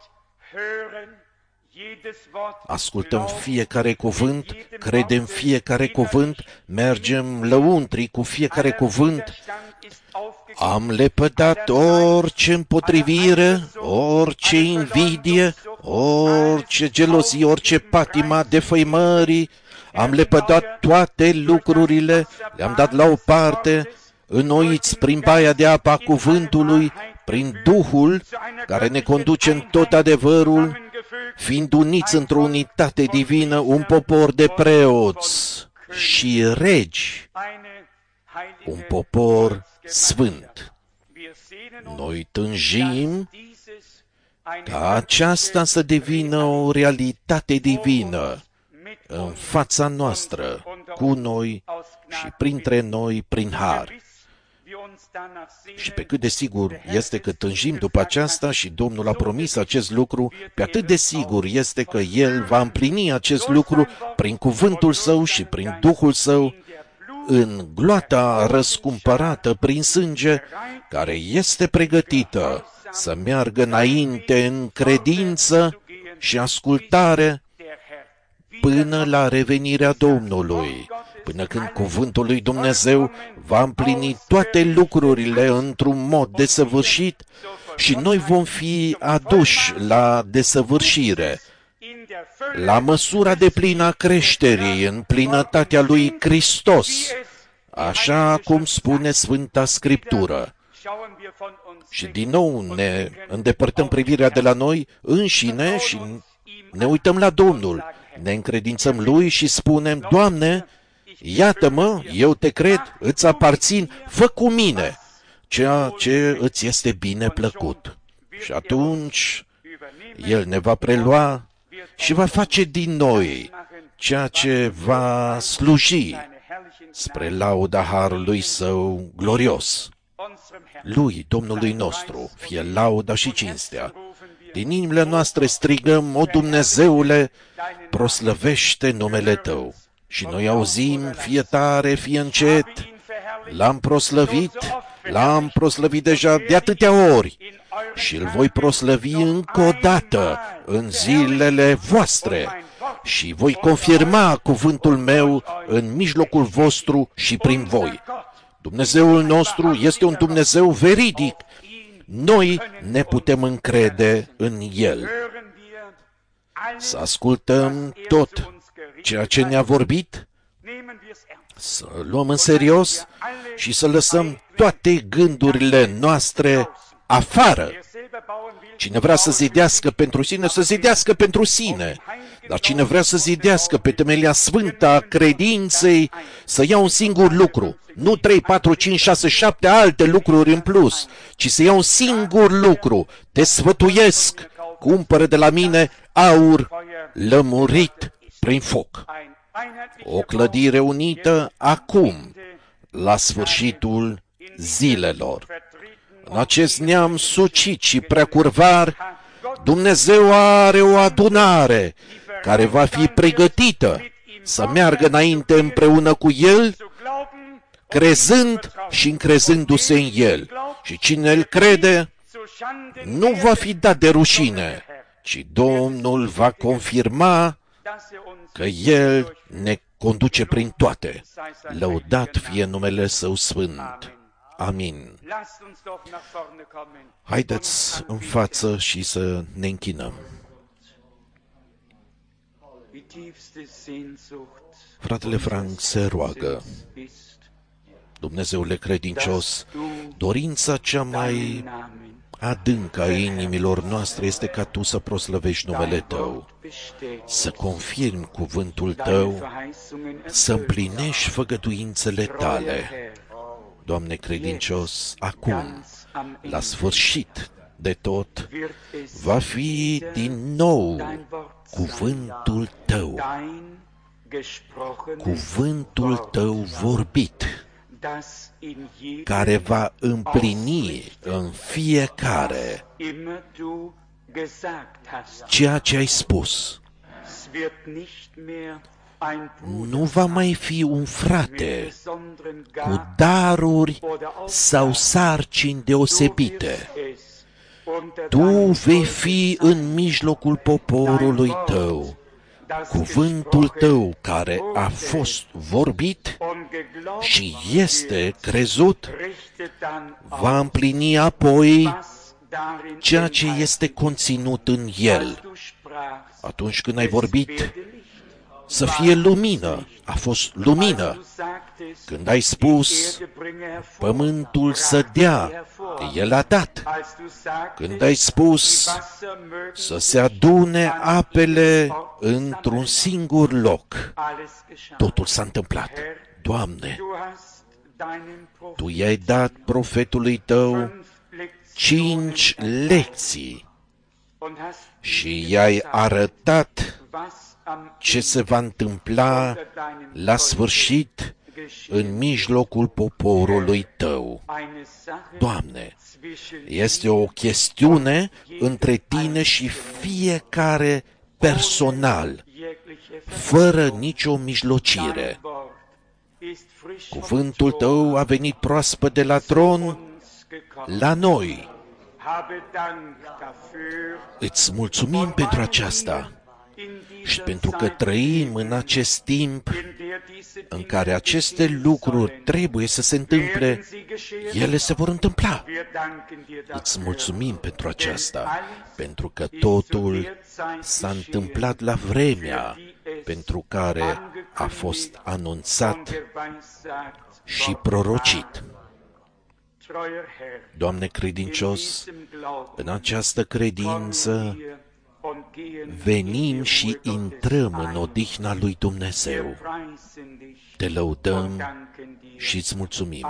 Ascultăm fiecare cuvânt, credem fiecare cuvânt, mergem lăuntri cu fiecare cuvânt. Am lepădat orice împotrivire, orice invidie, orice gelozie, orice patima defăimării. Am lepădat toate lucrurile, le-am dat la o parte, înnoiți prin baia de apă a cuvântului, prin Duhul care ne conduce în tot adevărul, fiind uniți într-o unitate divină, un popor de preoți și regi, un popor sfânt. Noi tânjim ca aceasta să devină o realitate divină în fața noastră, cu noi și printre noi prin har. Și pe cât de sigur este că tânjim după aceasta și Domnul a promis acest lucru, pe atât de sigur este că El va împlini acest lucru prin cuvântul Său și prin Duhul Său, în gloata răscumpărată prin sânge, care este pregătită să meargă înainte în credință și ascultare până la revenirea Domnului, până când cuvântul lui Dumnezeu va împlini toate lucrurile într-un mod desăvârșit și noi vom fi aduși la desăvârșire, la măsura deplină a creșterii în plinătatea lui Hristos, așa cum spune Sfânta Scriptură. Și din nou ne îndepărtăm privirea de la noi înșine și ne uităm la Domnul. Ne încredințăm Lui și spunem, Doamne, iată-mă, eu te cred, îți aparțin, fă cu mine ceea ce îți este bine plăcut. Și atunci El ne va prelua și va face din noi ceea ce va sluji spre lauda harului Său glorios. Lui, Domnului nostru, fie lauda și cinstea. Din inimile noastre strigăm, o Dumnezeule, proslăvește numele Tău. Și noi auzim, fie tare, fie încet, L-am proslăvit, L-am proslăvit deja de atâtea ori și îl voi proslăvi încă o dată în zilele voastre și voi confirma cuvântul meu în mijlocul vostru și prin voi. Dumnezeul nostru este un Dumnezeu veridic. Noi ne putem încrede în El. Să ascultăm tot ceea ce ne-a vorbit, să luăm în serios și să lăsăm toate gândurile noastre afară. Cine vrea să zidească pentru sine, să zidească pentru sine. Dar cine vrea să zidească pe temelia sfântă a credinței, să ia un singur lucru. Nu trei, patru, cinci, șase, șapte alte lucruri în plus, ci să ia un singur lucru. Te sfătuiesc, cumpără de la mine aur lămurit prin foc. O clădire unită acum, la sfârșitul zilelor. În acest neam sucit și preacurvar, Dumnezeu are o adunare care va fi pregătită să meargă înainte împreună cu El, crezând și încrezându-se în El. Și cine îl crede nu va fi dat de rușine, ci Domnul va confirma că El ne conduce prin toate. Lăudat fie numele Său sfânt. Amin. Haideți în față și să ne închinăm. Fratele Frank se roagă. Dumnezeule credincios, dorința cea mai adâncă a inimilor noastre este ca Tu să proslăvești numele Tău, să confirmi cuvântul Tău, să împlinești făgăduințele Tale. Doamne credincios, acum, la sfârșit de tot, va fi din nou cuvântul Tău, cuvântul Tău vorbit, care va împlini în fiecare ceea ce ai spus. Nu va mai fi un frate cu daruri sau sarcini deosebite. Tu vei fi în mijlocul poporului Tău. Cuvântul Tău care a fost vorbit și este crezut va împlini apoi ceea ce este conținut în el. Atunci când ai vorbit, să fie lumină, a fost lumină. Când ai spus, pământul să dea, el a dat. Când ai spus, să se adune apele într-un singur loc, totul s-a întâmplat. Doamne, Tu i-ai dat profetului Tău cinci lecții și i-ai arătat ce se va întâmpla la sfârșit în mijlocul poporului Tău. Doamne, este o chestiune între Tine și fiecare personal, fără nicio mijlocire. Cuvântul Tău a venit proaspăt de la tron la noi. Îți mulțumim pentru aceasta și pentru că trăim în acest timp în care aceste lucruri trebuie să se întâmple, ele se vor întâmpla. Îți mulțumim pentru aceasta, pentru că totul s-a întâmplat la vremea pentru care a fost anunțat și prorocit. Doamne credincios, în această credință venim și intrăm în odihna lui Dumnezeu. Te lăudăm și îți mulțumim.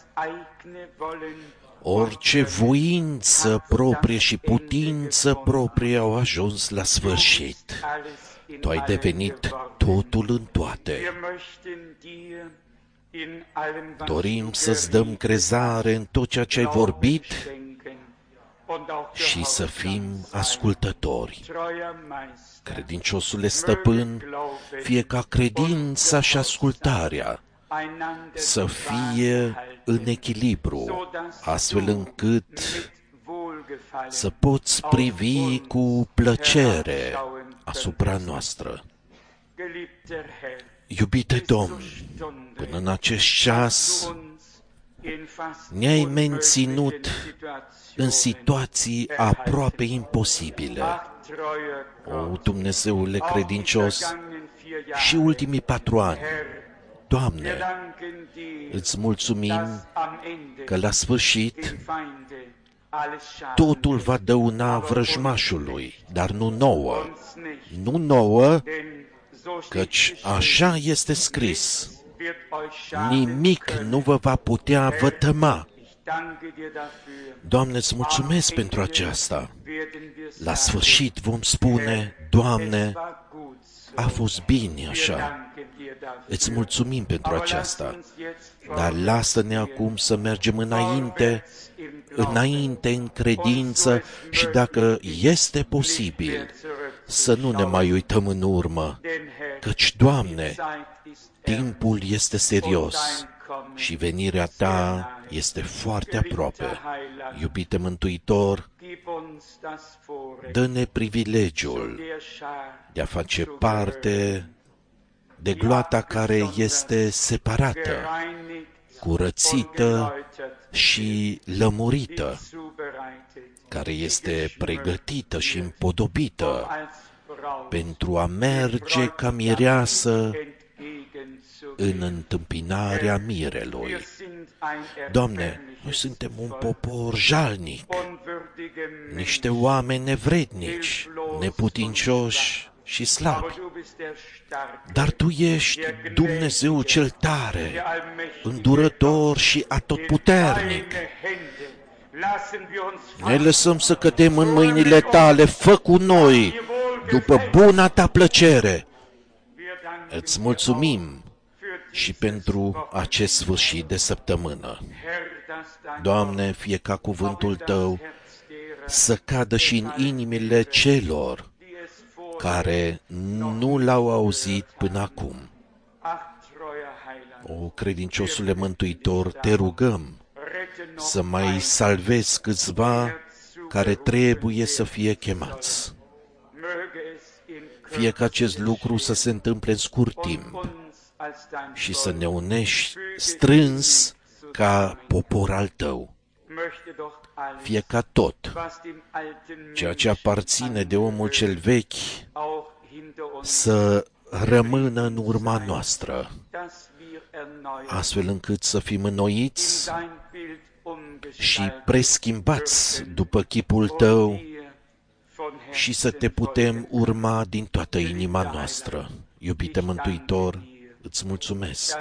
Orice voință proprie și putință proprie au ajuns la sfârșit. Tu ai devenit totul în toate. Dorim să-ți dăm crezare în tot ceea ce ai vorbit și să fim ascultători. Credinciosule stăpân, fie ca credința și ascultarea să fie în echilibru, astfel încât să poți privi cu plăcere asupra noastră. Iubite Domn, până în acest ceas ne-ai menținut în situații aproape imposibile. O, Dumnezeule credincios, și ultimii patru ani, Doamne, îți mulțumim că la sfârșit totul va dăuna vrăjmașului, dar nu nouă. Nu nouă, căci așa este scris. Nimic nu vă va putea vătăma. Doamne, îți mulțumesc pentru aceasta. La sfârșit vom spune, Doamne, a fost bine așa. Îți mulțumim pentru aceasta. Dar lasă-ne acum să mergem înainte, înainte în credință și dacă este posibil, să nu ne mai uităm în urmă, căci, Doamne, timpul este serios și venirea Ta este foarte aproape. Iubite Mântuitor, dă-ne privilegiul de a face parte de gloata care este separată, curățită și lămurită, care este pregătită și împodobită pentru a merge ca mireasă în întâmpinarea mirelui. Doamne, noi suntem un popor jalnic, niște oameni nevrednici, neputincioși și slabi. Dar Tu ești Dumnezeu cel tare, îndurător și atotputernic. Ne lăsăm să cădem în mâinile Tale, fă cu noi, după buna Ta plăcere. Îți mulțumim și pentru acest sfârșit de săptămână. Doamne, fie ca cuvântul Tău să cadă și în inimile celor care nu L-au auzit până acum. O, credinciosule Mântuitor, Te rugăm să mai salvezi câțiva care trebuie să fie chemați. Fie ca acest lucru să se întâmple în scurt timp și să ne unești strâns ca popor al Tău. Fie ca tot ceea ce aparține de omul cel vechi să rămână în urma noastră, astfel încât să fim înnoiți și preschimbați după chipul Tău și să Te putem urma din toată inima noastră. Iubite Mântuitor, îți mulțumesc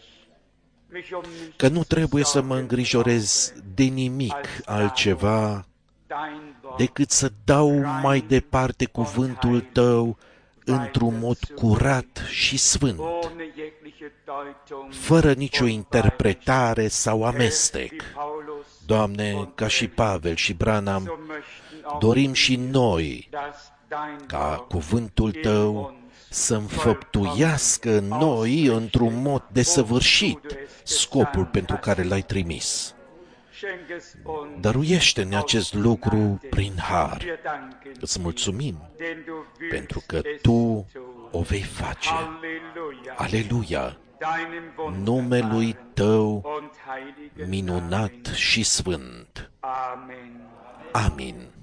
că nu trebuie să mă îngrijorez de nimic altceva decât să dau mai departe cuvântul Tău într-un mod curat și sfânt, fără nicio interpretare sau amestec. Doamne, ca și Pavel și Branham, dorim și noi ca cuvântul Tău să înfăptuiască în noi într-un mod desăvârșit scopul pentru care L-ai trimis. Dăruiește-ne acest lucru prin har. Îți mulțumim pentru că Tu o vei face. Aleluia! Numelui Tău minunat și sfânt. Amin.